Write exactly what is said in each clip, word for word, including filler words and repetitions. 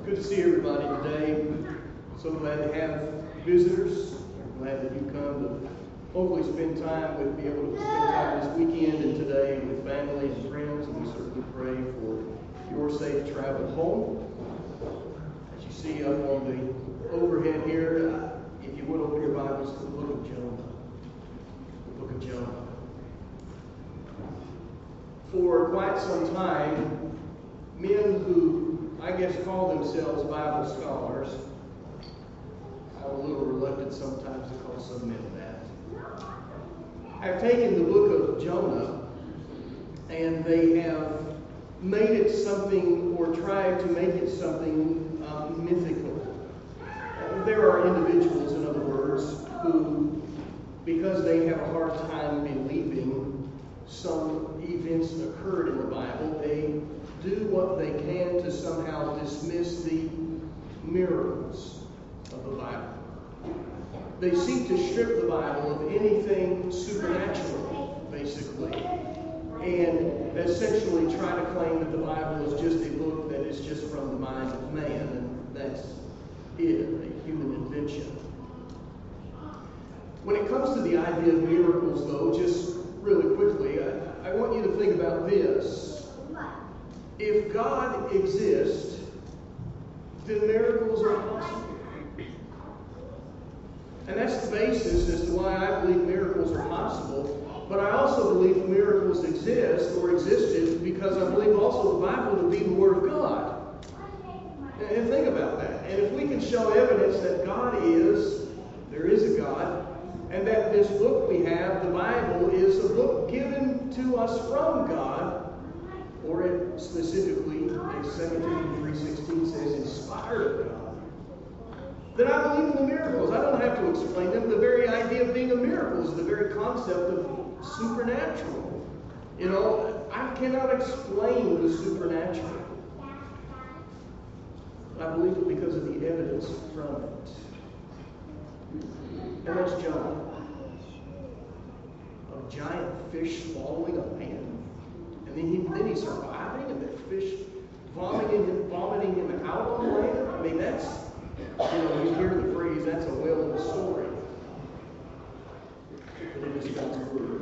Good to see everybody today. So glad to have visitors. I'm glad that you come to hopefully spend time with, be able to spend time this weekend and today with family and friends. And we certainly pray for your safe travel home. As you see up on the overhead here, uh, if you would open your Bibles to the book of Jonah. The book of Jonah. For quite some time, men who I guess call themselves Bible scholars, I'm a little reluctant sometimes to call some men that, have taken the book of Jonah and they have made it something, or tried to make it something uh, mythical. Uh, there are individuals, in other words, who, because they have a hard time believing some events occurred in the Bible, they do what they can to somehow dismiss the miracles of the Bible. They seek to strip the Bible of anything supernatural, basically, and essentially try to claim that the Bible is just a book that is just from the mind of man, and that's it, a human invention. When it comes to the idea of miracles, though, just really quickly, I, I want you to think about this. If God exists, then miracles are possible. And that's the basis as to why I believe miracles are possible. But I also believe miracles exist or existed because I believe also the Bible to be the Word of God. And think about that. And if we can show evidence that God is, there is a God, and that this book we have, the Bible, is a book given to us from God, or it specifically, as Second Timothy three sixteen says, inspired of God, then I believe in the miracles. I don't have to explain them. The very idea of being a miracle is the very concept of supernatural. You know, I cannot explain the supernatural. I believe it because of the evidence from it. And that's Jonah. A giant fish swallowing a man. And then, he, then he's surviving, and the fish vomiting him, vomiting him out on land. I mean, that's, you know, you hear the phrase, that's a whale in the story. But it is God's word.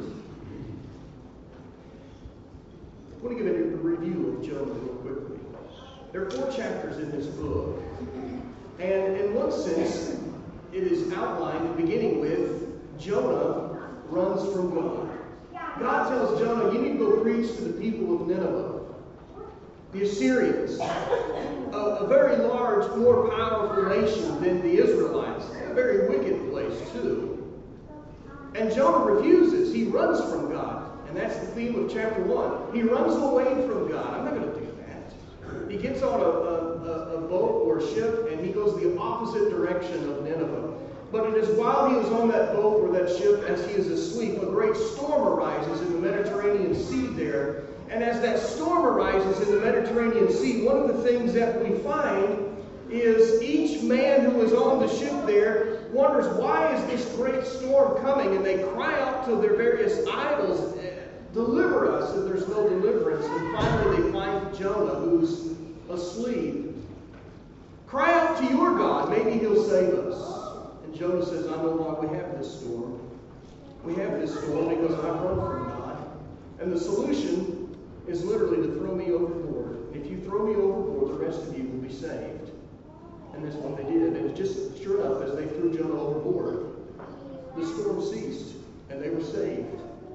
I want to give a review of Jonah real quickly. There are four chapters in this book. And in one sense, it is outlined beginning with Jonah runs from God. God tells Jonah, you need to go preach to the people of Nineveh. The Assyrians, a, a very large, more powerful nation than the Israelites. A very wicked place, too. And Jonah refuses. He runs from God. And that's the theme of chapter one. He runs away from God. I'm not going to do that. He gets on a, a, a boat or a ship, and he goes the opposite direction of Nineveh. But it is while he was on that boat or that ship, as he is asleep, a great storm arises in the Mediterranean Sea there. And as that storm arises in the Mediterranean Sea, one of the things that we find is each man who is on the ship there wonders, why is this great storm coming? And they cry out to their various idols, deliver us, and there's no deliverance. And finally they find Jonah, who's asleep. Cry out to your God, maybe he'll save us. And Jonah says, I know why we have this storm. We have this storm because I've run from God. And the solution is literally to throw me overboard. If you throw me overboard, the rest of you will be saved. And that's what they did. And just sure enough, as they threw Jonah overboard, the storm ceased, and they were saved.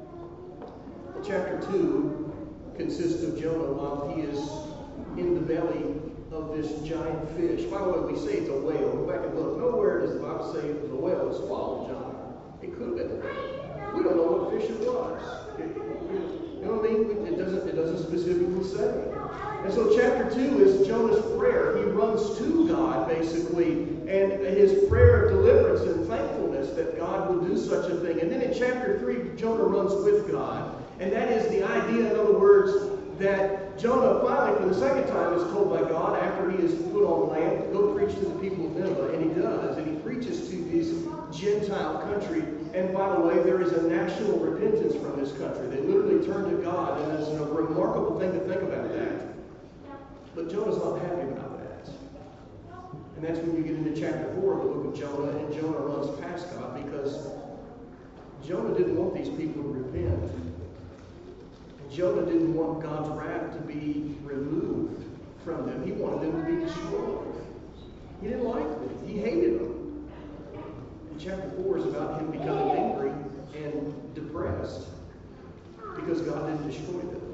Chapter two consists of Jonah while he is in the belly of this giant fish. By the way, we say it's a whale. Go back and look. Nowhere does the Bible say it was a whale that swallowed Jonah. It could have been a whale. We don't know what fish it was. It, you know what I mean? It doesn't, it doesn't specifically say. And so chapter two is Jonah's prayer. He runs to God, basically, and his prayer of deliverance and thankfulness that God will do such a thing. And then in chapter three, Jonah runs with God. And that is the idea, in other words, that Jonah finally, for the second time, is told by God after he is put on land to go preach to the people of Nineveh. And he does. And he preaches to this Gentile country. And by the way, there is a national repentance from this country. They literally turn to God. And it's a remarkable thing to think about that. But Jonah's not happy about that. that's when you get into chapter four of the book of Jonah, and Jonah runs past God because Jonah didn't want these people to repent. Jonah didn't want God's wrath to be removed from them. He wanted them to be destroyed. He didn't like them. He hated them. And chapter four is about him becoming angry and depressed because God didn't destroy them.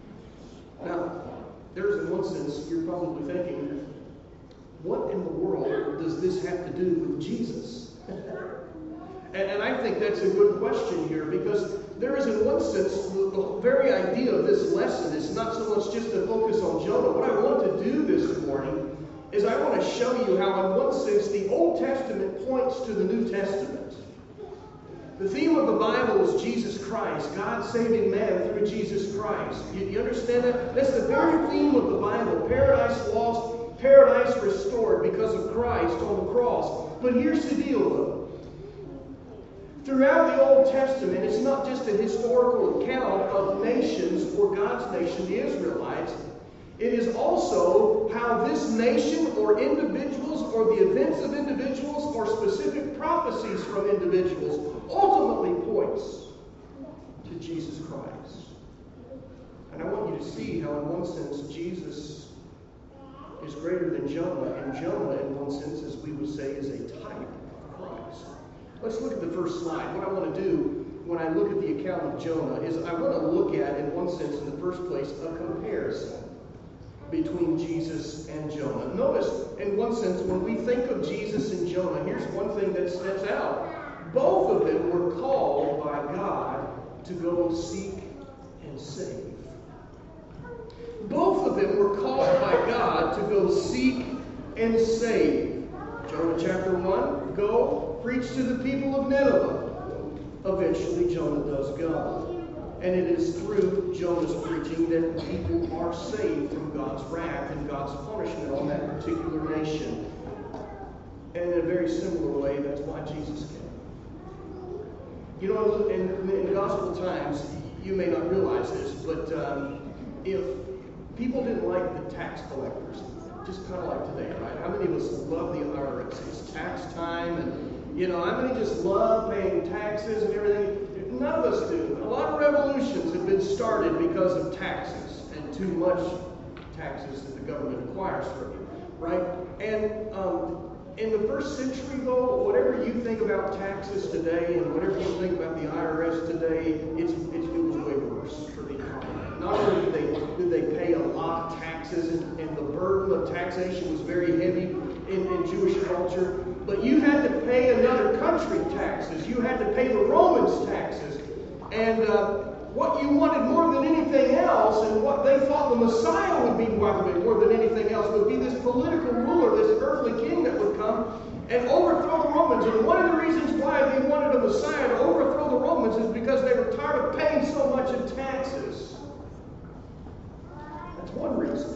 Now, there's in one sense, you're probably thinking, what in the world does this have to do with Jesus? and, and I think that's a good question here, because there is in one sense, the, the very idea of this lesson is not so much just to focus on Jonah. What I want to do this morning is I want to show you how in one sense the Old Testament points to the New Testament. The theme of the Bible is Jesus Christ, God saving man through Jesus Christ. You, you understand that? That's the very theme of the Bible. Paradise lost, paradise restored because of Christ on the cross. But here's the deal, though. Throughout the Old Testament, it's not just a historical account of nations or God's nation, the Israelites. It is also how this nation or individuals or the events of individuals or specific prophecies from individuals ultimately points to Jesus Christ. And I want you to see how in one sense Jesus is greater than Jonah, and Jonah in one sense, as we would say, is a type of Christ. Let's look at the first slide. What I want to do when I look at the account of Jonah is I want to look at, in one sense, in the first place, a comparison between Jesus and Jonah. Notice, in one sense, when we think of Jesus and Jonah, here's one thing that stands out. Both of them were called by God to go seek and save. Both of them were called by God to go seek and save. Jonah chapter one, go preach to the people of Nineveh. Eventually Jonah does go. And it is through Jonah's preaching that people are saved from God's wrath and God's punishment on that particular nation. And in a very similar way, that's why Jesus came. You know, in, in gospel times, you may not realize this, but um, if people didn't like the tax collectors, just kind of like today, right? How many of us love the I R S? It's tax time, and, you know, how many just love paying taxes and everything? None of us do. A lot of revolutions have been started because of taxes and too much taxes that the government acquires from you, right? And um, in the first century, though, whatever you think about taxes today and whatever you think about the I R S today, it's, it's, it was way worse for the economy. Not only did they, did they pay a lot of taxes, and, and the burden of taxation was very heavy in, in Jewish culture, but you had to pay another country taxes. You had to pay the Romans taxes. And uh, what you wanted more than anything else, and what they thought the Messiah would be more than anything else, would be this political ruler, this earthly king that would come and overthrow the Romans. And one of the reasons why they wanted a Messiah to overthrow the Romans is because they were tired of paying so much in taxes. That's one reason.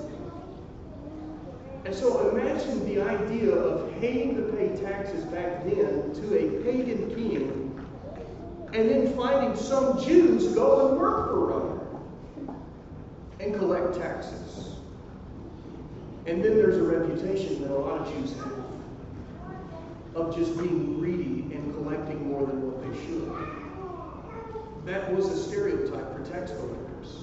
And so imagine the idea of hating to pay taxes back then to a pagan king, and then finding some Jews go and work for Rome and collect taxes. And then there's a reputation that a lot of Jews have of just being greedy and collecting more than what they should. That was a stereotype for tax collectors.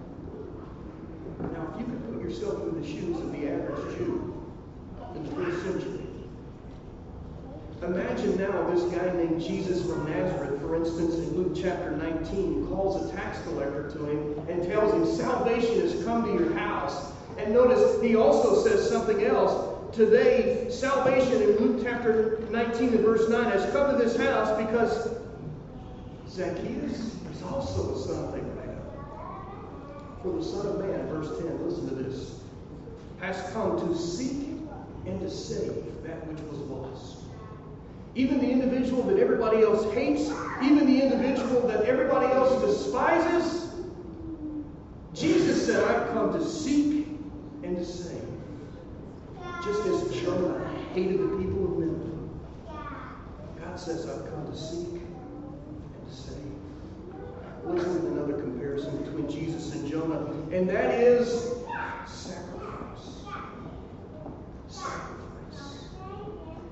Now, if you could put yourself in the shoes of the average Jew in the first century, imagine now this guy named Jesus from Nazareth, for instance, in Luke chapter nineteen, calls a tax collector to him and tells him salvation has come to your house. And notice he also says something else. Today, salvation in Luke chapter nineteen and verse nine has come to this house because Zacchaeus is also a son of Abraham. For the Son of Man, verse ten, listen to this, has come to seek and to save that which was lost. Even the individual that everybody else hates, even the individual that everybody else despises, Jesus said, I've come to seek and to save. Just as Jonah hated the people of Nineveh, God says, I've come to seek and to save. Let's look at another comparison between Jesus and Jonah, and that is sacrifice. Sacrifice.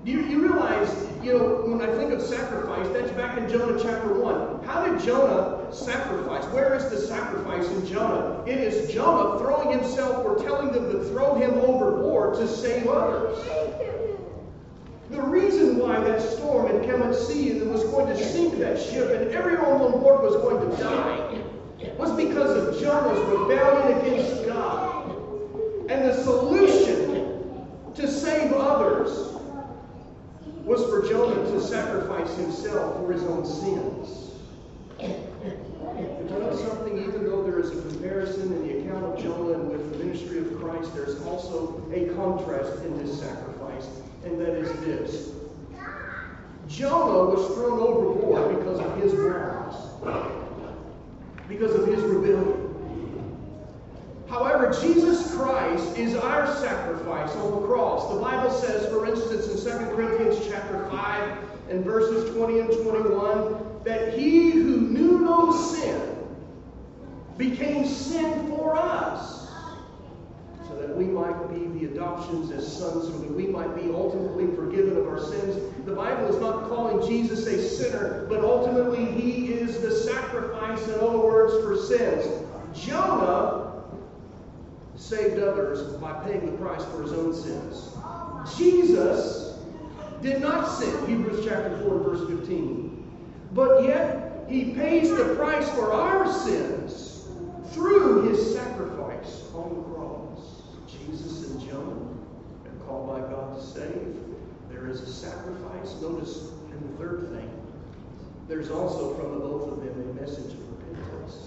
Do you, you realize, you know, when I think of sacrifice, that's back in Jonah chapter one. How did Jonah sacrifice? Where is the sacrifice in Jonah? It is Jonah throwing himself, or telling them to throw him overboard to save others. The reason why that storm had come at sea and was going to sink that ship and everyone on board was going to die was because of Jonah's rebellion against God. And the solution to save others was for Jonah to sacrifice himself for his own sins. But you know something? Even though there is a comparison in the account of Jonah and with the ministry of Christ, there's also a contrast in this sacrifice, and that is this. Jonah was thrown overboard because of his wrongs, because of his rebellion. However, Jesus Christ is our sacrifice on the cross. The Bible says, for instance, in Second Corinthians chapter five and verses twenty and twenty-one, that he who knew no sin became sin for us, so that we might be the adoptions as sons, so that we might be ultimately forgiven of our sins. The Bible is not calling Jesus a sinner, but ultimately he is the sacrifice, in other words, for sins. Jonah saved others by paying the price for his own sins. Jesus did not sin, Hebrews chapter four, verse fifteen. But yet, he pays the price for our sins through his sacrifice on the cross. Jesus and Jonah are called by God to save. There is a sacrifice. Notice in the third thing, there's also from the both of them a message of repentance.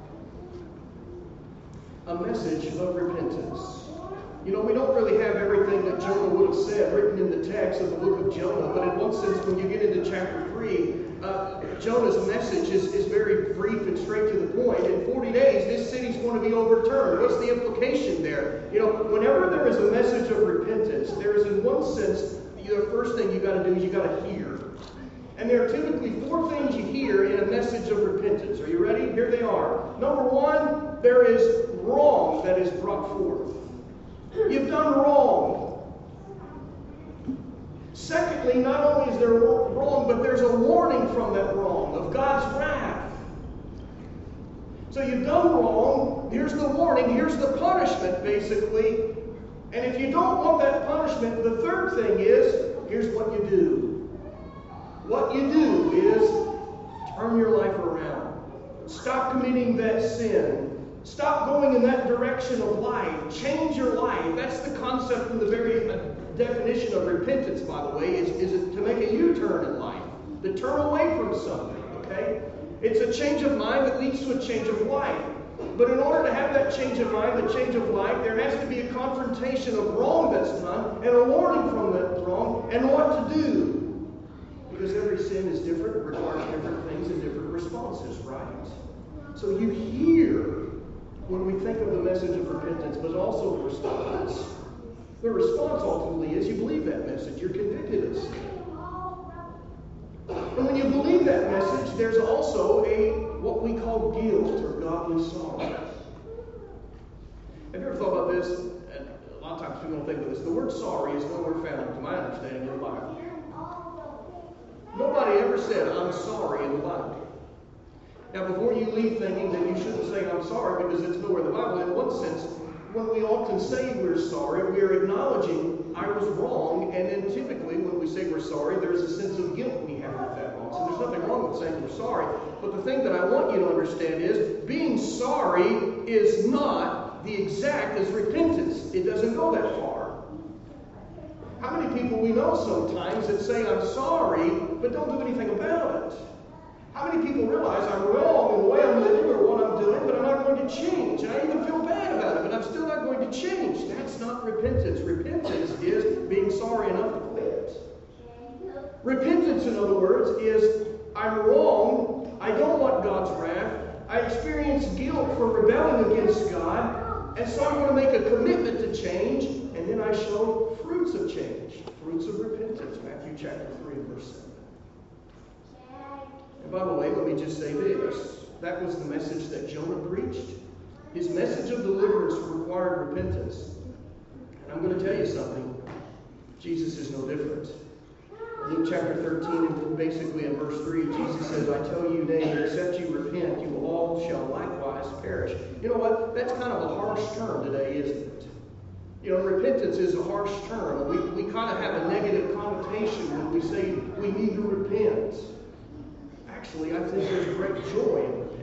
A message of repentance. You know, we don't really have everything that Jonah would have said written in the text of the book of Jonah, but in one sense, when you get into chapter three, uh, Jonah's message is, is very brief and straight to the point. In forty days, this city's going to be overturned. What's the implication there? You know, whenever there is a message of repentance, there is in one sense, the first thing you got to do is you got to hear. And there are typically four things you hear in a message of repentance. Are you ready? Here they are. Number one, there is wrong that is brought forth. You've done wrong. Secondly, not only is there wrong, but there's a warning from that wrong of God's wrath. So you've done wrong. Here's the warning. Here's the punishment, basically. And if you don't want that punishment, the third thing is, here's what you do. What you do is turn your life around. Stop committing that sin. Stop going in that direction of life. Change your life. That's the concept and the very uh, definition of repentance, by the way, is, is it to make a U-turn in life. To turn away from something, okay? It's a change of mind that leads to a change of life. But in order to have that change of mind, the change of life, there has to be a confrontation of wrong that's done and a warning from that wrong and what to do. Because every sin is different, it requires different things and different responses, right? So you hear when we think of the message of repentance, but also the response. The response ultimately is you believe that message. You're convicted of sin. And when you believe that message, there's also a what we call guilt or godly sorrow. Have you ever thought about this? And a lot of times people don't think of this. The word sorry is nowhere found, to my understanding, in the Bible. Nobody ever said, I'm sorry in the Bible. Now, before you leave thinking that you shouldn't say, I'm sorry, because it's nowhere in the Bible, in one sense, when we often say we're sorry, we are acknowledging I was wrong, and then typically when we say we're sorry, there's a sense of guilt we have with that wrong. So there's nothing wrong with saying we're sorry. But the thing that I want you to understand is being sorry is not the exact as repentance. It doesn't go that far. How many people we know sometimes that say I'm sorry, but don't do anything about it? How many people realize I'm wrong in the way I'm living or what I'm doing, but I'm not going to change? And I even feel bad about it, but I'm still not going to change. That's not repentance. Repentance is being sorry enough to quit. Repentance, in other words, is I'm wrong. I don't want God's wrath. I experience guilt for rebelling against God. And so I'm going to make a commitment to change. And then I show fruits of change. Fruits of repentance. Matthew chapter three, verse seven. And by the way, let me just say this. That was the message that Jonah preached. His message of deliverance required repentance. And I'm going to tell you something. Jesus is no different. Luke chapter thirteen, and basically in verse three, Jesus says, I tell you, nay, except you repent, you all shall likewise perish. You know what? That's kind of a harsh term today, isn't it? You know, repentance is a harsh term. We, we kind of have a negative connotation when we say we need to repent. Actually, I think there's great joy in repentance.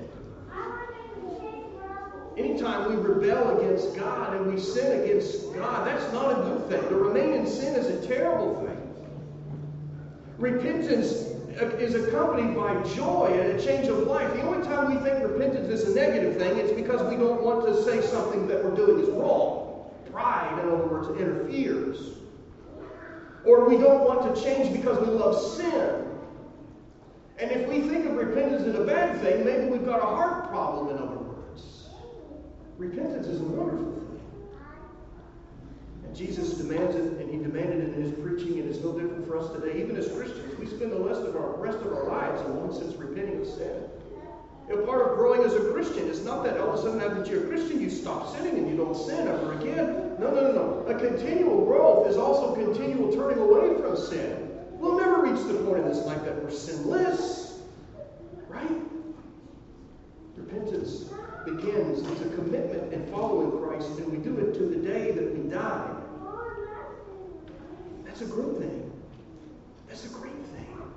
Anytime we rebel against God and we sin against God, that's not a good thing. To remain in sin is a terrible thing. Repentance is accompanied by joy and a change of life. The only time we think repentance is a negative thing, it's because we don't want to say something that we're doing is wrong. Pride, in other words, interferes. Or we don't want to change because we love sin. And if we think of repentance as a bad thing, maybe we've got a heart problem, in other words. Repentance is a wonderful thing. And Jesus demands it, and he demanded it in his preaching, and it's no different for us today. Even as Christians, we spend the rest of our, rest of our lives, in one sense, repenting of sin. You know, part of growing as a Christian is not that all of a sudden after you're a Christian you stop sinning and you don't sin ever again. No, no, no, no. A continual growth is also continual turning away from sin. We'll never reach the point in this life that we're sinless. Right? Repentance begins, it's a commitment in following Christ, and we do it to the day that we die. That's a good thing. That's a great thing.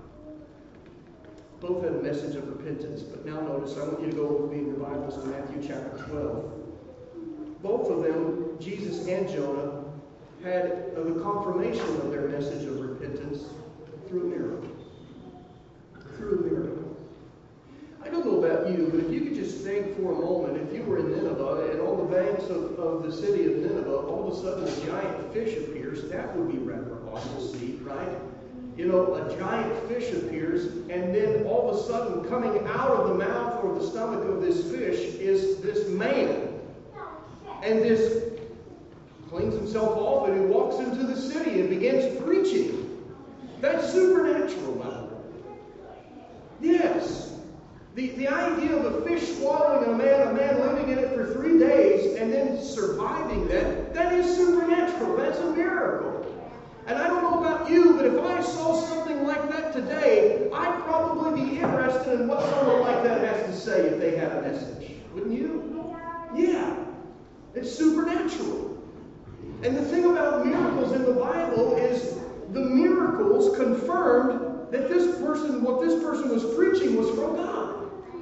Both had a message of repentance, but now notice, I want you to go with me in your Bibles to Matthew chapter twelve. Both of them, Jesus and Jonah, had the confirmation of their message of repentance through a miracle. Through a miracle. I don't know about you, but if you could just think for a moment, if you were in Nineveh and on the banks of, of the city of Nineveh, all of a sudden a giant fish appears, that would be rather awesome to see, right? You know, a giant fish appears, and then all of a sudden, coming out of the mouth or the stomach of this fish is this man. And this cleans himself off, and he walks into the city and begins preaching. That's supernatural, by the way. Yes. The, the idea of a fish swallowing a man, a man living in it for three days, and then surviving that, that is supernatural. That's a miracle. And I don't know about you, but if I saw something like that today, I'd probably be interested in what someone like that has to say if they had a message. Wouldn't you? Yeah. It's supernatural. And the thing about miracles in the Bible is the miracles confirmed that this person, what this person was preaching was from God.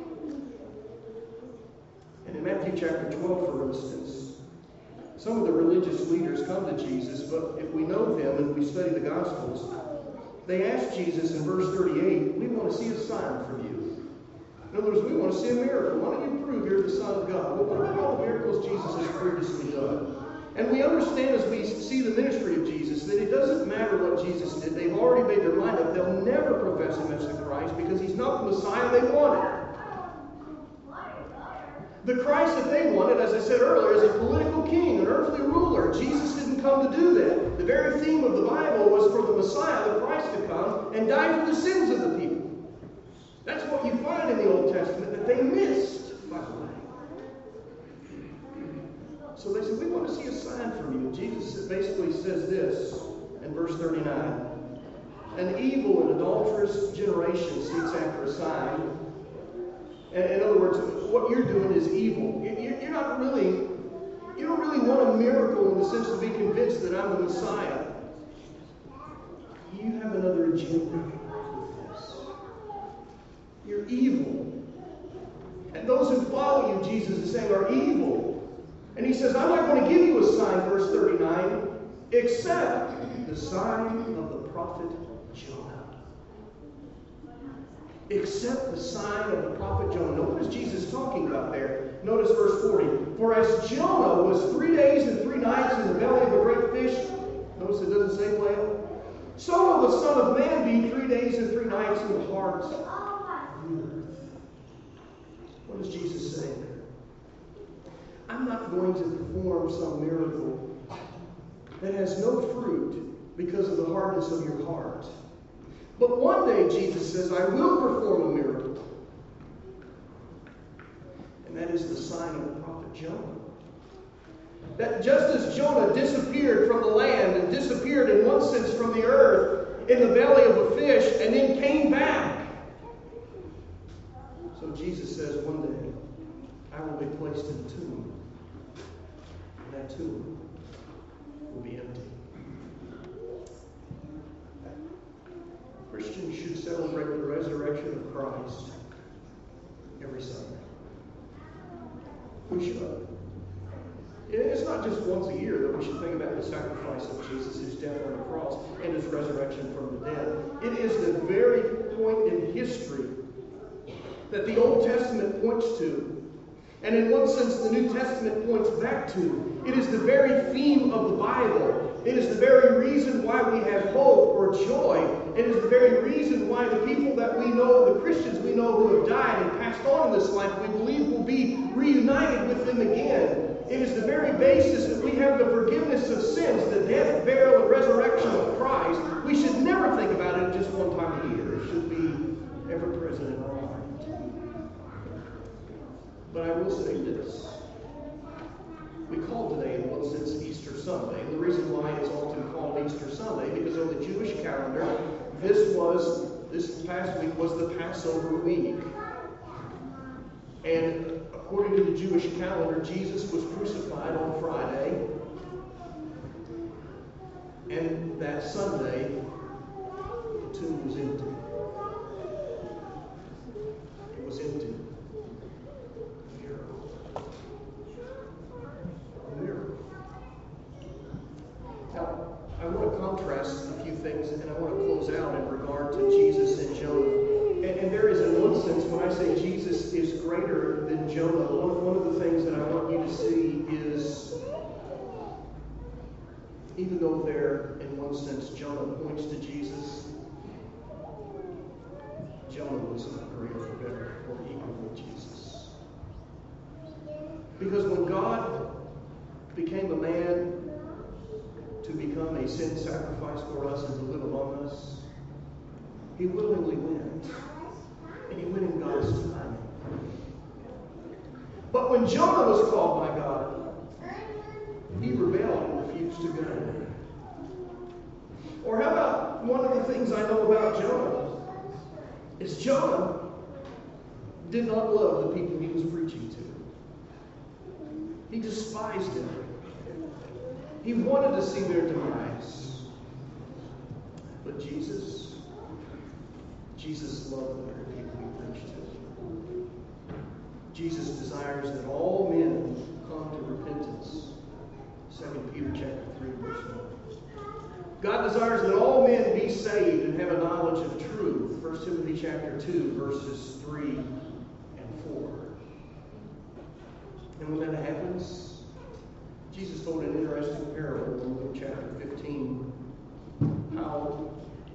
And in Matthew chapter twelve, for instance, some of the religious leaders come to Jesus, but if we know them and we study the Gospels, they ask Jesus in verse thirty-eight, we want to see a sign from you. In other words, we want to see a miracle. Why don't you prove you're the Son of God? Well, what about all the miracles Jesus has previously done? And we understand as we see the ministry of Jesus that it doesn't matter what Jesus did. They've already made their mind up. They'll never profess him as the Christ because he's not the Messiah they wanted. The Christ that they wanted, as I said earlier, is a political king, an earthly ruler. Jesus didn't come to do that. The very theme of the Bible was for the Messiah, the Christ, to come and die for the sins of the people. That's what you find in the Old Testament that they missed, by the way. So they said, we want to see a sign from you. Jesus basically says this in verse thirty-nine. An evil and adulterous generation seeks after a sign. In other words, what you're doing is evil. You're not really, you don't really want a miracle in the sense to be convinced that I'm the Messiah. You have another agenda with this. You're evil. And those who follow you, Jesus is saying, are evil. And he says, I'm not going to give you a sign, verse thirty-nine, except the sign of the prophet Jonah. Except the sign of the prophet Jonah. Now, what is Jesus talking about there? Notice verse forty. For as Jonah was three days and three nights in the belly of a great fish, notice it doesn't say whale, so will the Son of Man be three days and three nights in the heart of the earth. What is Jesus saying there? I'm not going to perform some miracle that has no fruit because of the hardness of your heart. But one day, Jesus says, I will perform a miracle. And that is the sign of the prophet Jonah. That just as Jonah disappeared from the land and disappeared in one sense from the earth, in the belly of a fish and then came back. So Jesus says one day, I will be placed in a tomb. And that tomb will be empty. Christians should celebrate the resurrection of Christ every Sunday. We should. It's not just once a year that we should think about the sacrifice of Jesus, his death on the cross, and his resurrection from the dead. It is the very point in history that the Old Testament points to. And in one sense, the New Testament points back to. It is the very theme of the Bible. It is the very reason why we have hope or joy. It is the very reason why the people that we know, the Christians we know who have died and passed on in this life, we believe will be reunited with them again. It is the very basis that we have the forgiveness of sins, the death, burial, and resurrection of Christ. We should never think about it just one time a year. It should be ever present in our mind. But I will say this. We call today, in one sense, Easter Sunday. And the reason why it's often called Easter Sunday, because on the Jewish calendar, this was, this past week was the Passover week. And according to the Jewish calendar, Jesus was crucified on Friday. And that Sunday, the tomb was empty. It was empty. Now, I want to contrast a few things, and I want to close out in regard to Jesus and Jonah. And, and there is, in one sense, when I say Jesus is greater than Jonah, one, one of the things that I want you to see is, even though there, in one sense, Jonah points to Jesus, Jonah was not greater or better or equal with Jesus. Because when God became a man to become a sin sacrifice for us and to live among us, he willingly went. And he went in God's time. But when Jonah was called by God, he rebelled and refused to go. Or how about one of the things I know about Jonah is Jonah did not love the people he was preaching to. He despised them. He wanted to see their demise. But Jesus, Jesus loved the very people he preached to. Jesus desires that all men come to repentance. Second Peter chapter three, verse one. God desires that all men be saved and have a knowledge of truth. First Timothy chapter two, verses three and four. And when that happens, Jesus told an interesting parable in Luke chapter fifteen, how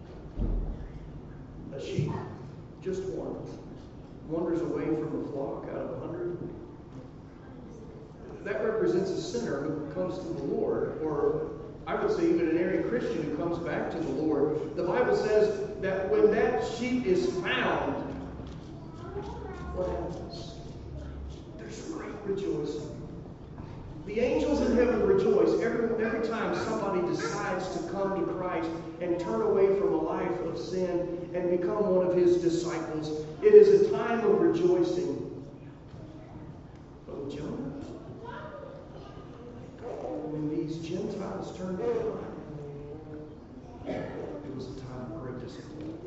a sheep, just one, wanders away from the flock out of a hundred. That represents a sinner who comes to the Lord, or I would say even an erring Christian who comes back to the Lord. The Bible says that when that sheep is found, what happens? There's great rejoicing. The angels in heaven rejoice every, every time somebody decides to come to Christ and turn away from a life of sin and become one of his disciples. It is a time of rejoicing. But with Jonah, when these Gentiles turned to God, it was a time of great disappointment.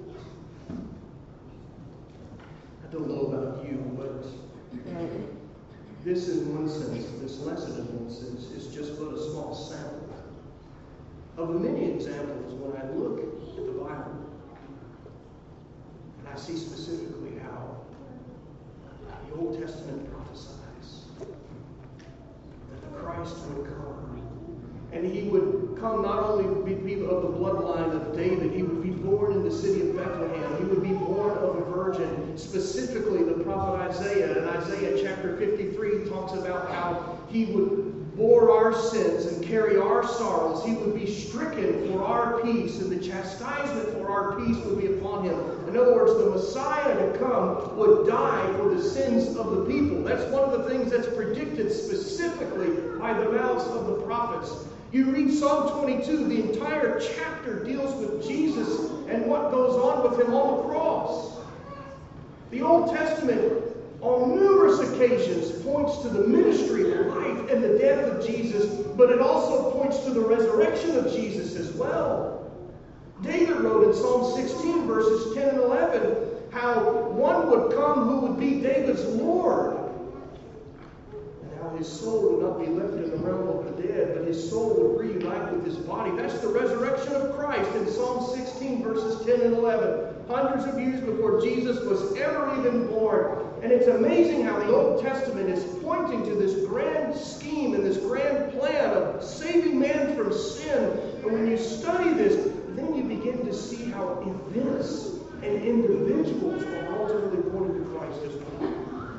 I don't know about you, but this, in one sense, this lesson, in one sense, is just but a small sample of the many examples when I look at the Bible and I see specifically how the Old Testament prophesies that the Christ would come. And he would come not only be of the bloodline of David, he would be born in the city of Bethlehem. He would be born of a virgin. Specifically, the prophet Isaiah, in Isaiah chapter fifty-three, talks about how he would bore our sins and carry our sorrows. He would be stricken for our peace, and the chastisement for our peace would be upon him. In other words, the Messiah to come would die for the sins of the people. That's one of the things that's predicted specifically by the mouths of the prophets. You read Psalm twenty-two, the entire chapter deals with Jesus and what goes on with him on the cross. The Old Testament, on numerous occasions, points to the ministry, the life, and the death of Jesus, but it also points to the resurrection of Jesus as well. David wrote in Psalm sixteen, verses ten and eleven, how one would come who would be David's Lord, and how his soul would not be left in the realm of the dead, but his soul would reunite with his body. That's the resurrection of Christ in Psalm sixteen, verses ten and eleven. Hundreds of years before Jesus was ever even born. And it's amazing how the Old Testament is pointing to this grand scheme and this grand plan of saving man from sin. And when you study this, then you begin to see how events and individuals are ultimately pointing to Christ as well.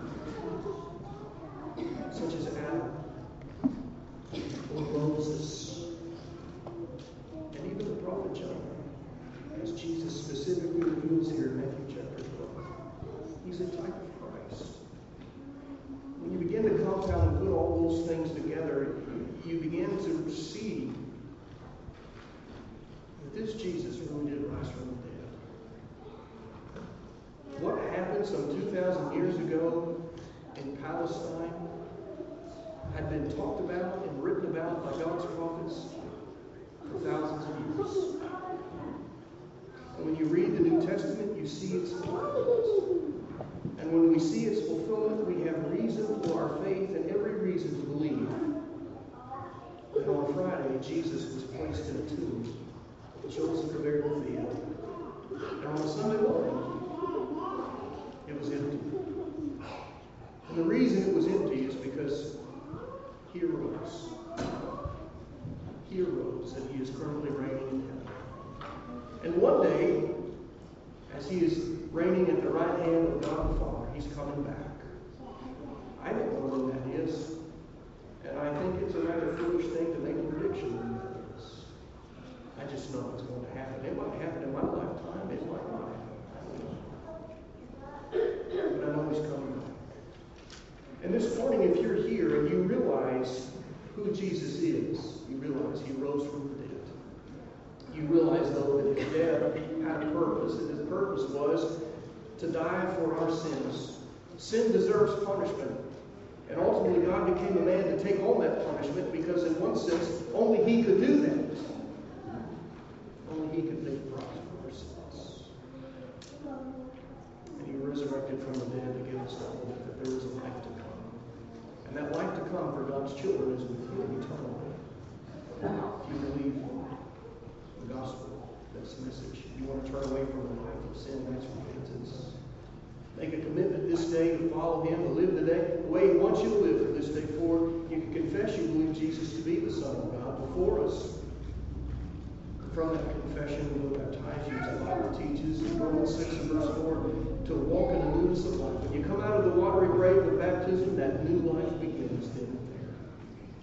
Such as Adam, or Moses, and even the prophet John, as Jesus specifically reveals here in Matthew chapter twelve. He's a type of Christ. When you begin to compound and put all those things together, you begin to see that this Jesus really did rise from the dead. What happened some two thousand years ago in Palestine had been talked about and written about by God's prophets for thousands of years. And when you read the New Testament, you see its fulfillment. And when we see its fulfillment, we have reason for our faith and every reason to believe that on Friday, Jesus was placed in a tomb that Joseph of Arimathea. And on a Sunday morning, it was empty. And the reason it was empty is because he arose. He arose, and he is currently reigning in heaven. And one day, as he is reigning at the right hand of God the Father, he's coming back. I don't know when that is. And I think it's a rather foolish thing to make a prediction when that is. I just know it's going to happen. It might happen in my lifetime. It might not happen. I don't know. But I know he's coming back. And this morning, if you're here and you realize who Jesus is, you realize he rose from the dead. You realize, though, that his death had a purpose, and his purpose was to die for our sins. Sin deserves punishment. And ultimately, God became a man to take on that punishment because, in one sense, only he could do that. Only he could pay the price for our sins. And he resurrected from the dead to give us the hope that there is a life to come. And that life to come for God's children is with him eternally. If you believe the gospel, this message, you want to turn away from the life of sin, that's repentance. Make a commitment this day to follow him, to live the day the way he wants you to live from this day forward. You can confess you believe Jesus to be the Son of God before us. From that confession, we will baptize you, as the Bible teaches in Romans six and verse four, to walk in the newness of life. When you come out of the watery grave of baptism, that new life begins then.